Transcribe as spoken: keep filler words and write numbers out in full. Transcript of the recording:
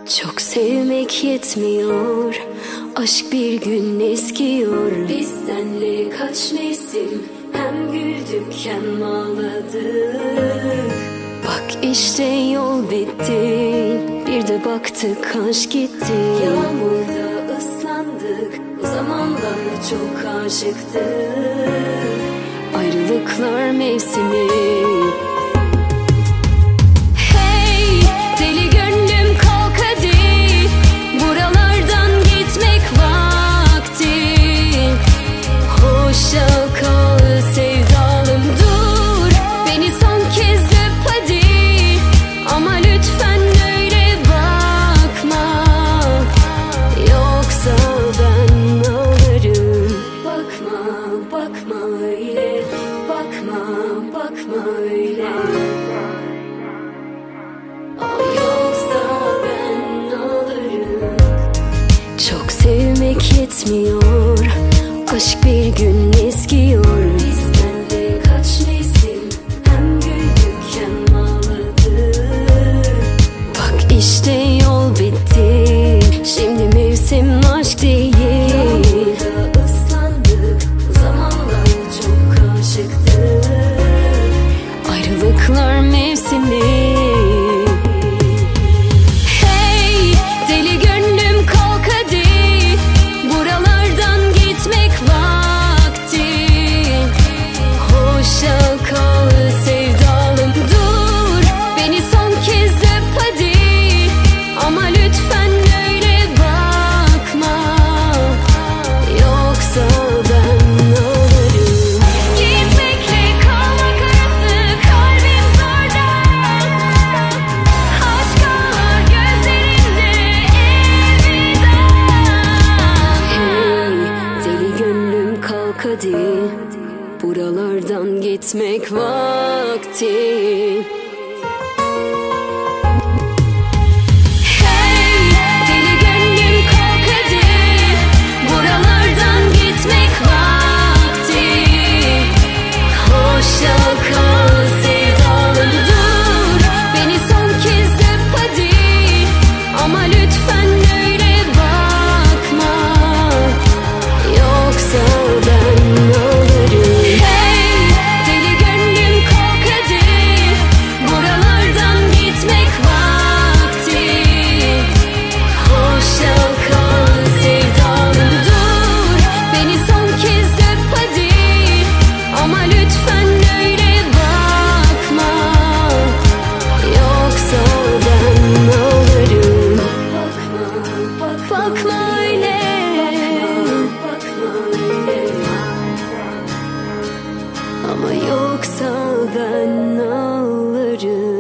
Çok sevmek yetmiyor, aşk bir gün eskiyor. Biz senle kaç mevsim hem güldük hem ağladık. Bak işte yol bitti, bir de baktık aşk gitti. Yağmurda ıslandık, o zamanlar çok aşıktık. Ayrılıklar mevsimi. Bakma öyle, bakma, bakma öyle. Yoksa ben alırım. Çok sevmek yetmiyor, aşk bir gün eskiyor. Biz senle kaç mevsim hem güldük hem ağladık. Bak işte yol bitti, şimdi mevsim aşk değil. Ayrılıklar mevsimi. Hey deli gönlüm kalk hadi, buralardan gitmek vakti. Hoşça kal sevdalım, dur beni son kez öp hadi. Ama lütfen öyle bakma, yoksa ben alırım. Gitmekle kalmak arası kalbim zorda. Aşk ağlar gözlerinde elveda. Hey deli gönlüm kalk hadi, buralardan gitmek vakti. Bakma öyle, ama yoksa ben ağlarım.